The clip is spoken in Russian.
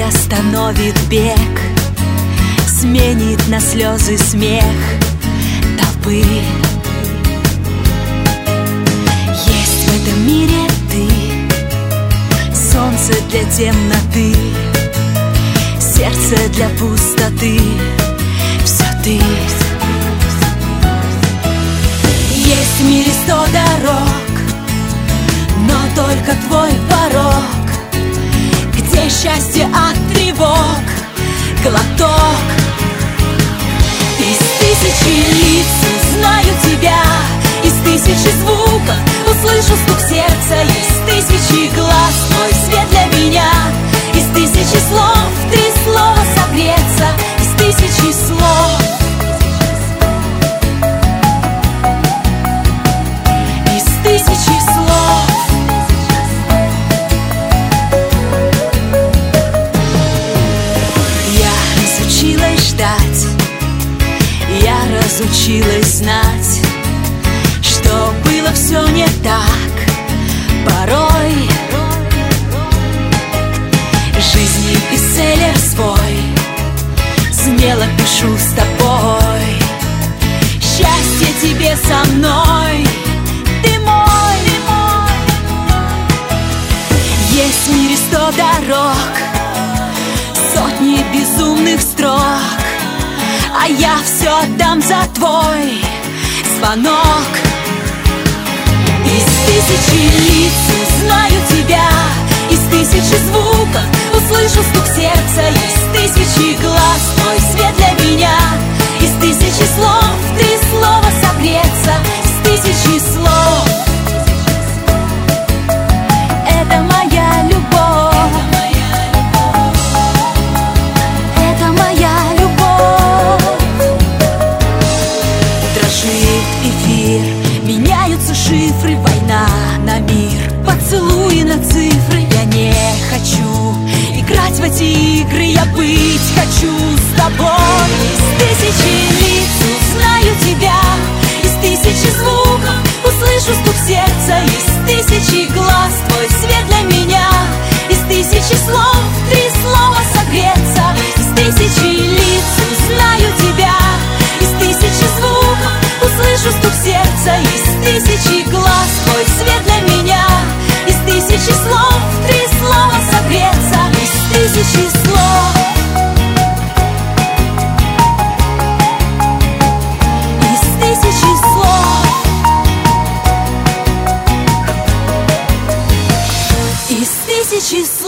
остановит бег, сменит на слезы смех толпы. Есть в этом мире ты, солнце для темноты, сердце для пустоты, все ты. Есть в мире 100 дорог, но только твой порог, где счастье от тревог глоток. Из 1000 лиц узнаю тебя, из 1000 звуков услышу стук сердца, из 1000 глаз твой свет для меня, из 1000 слов 3 слова согреться, из 1000 слов. Из 1000 слов. Я разучилась знать, что было все не так порой. Жизни бестселлер свой смело пишу с тобой. Счастье тебе со мной, ты мой. Есть в мире 100 дорог, сотни безумных строк, а я все отдам за твой звонок. Из 1000 лиц узнаю тебя, из 1000 звуков услышу стук сердца, из 1000 глаз твой свет для меня, из 1000 слов 3 слова согреться, из 1000 слов. Это моя любовь. Меняются шифры, война на мир, поцелуи на цифры. Я не хочу играть в эти игры, я быть хочу с тобой. Из 1000 лиц узнаю тебя, из 1000 звуков услышу стук сердца, из 1000 глаз твой свет для меня, из 1000 слов 3 слова согреться, из 1000 лиц узнаю тебя, из 1000 звуков услышу стук сердца, из 1000 глаз твой свет для меня, из 1000 слов 3 слова согреться, из 1000 слов. Из 1000 слов. Из 1000 слов.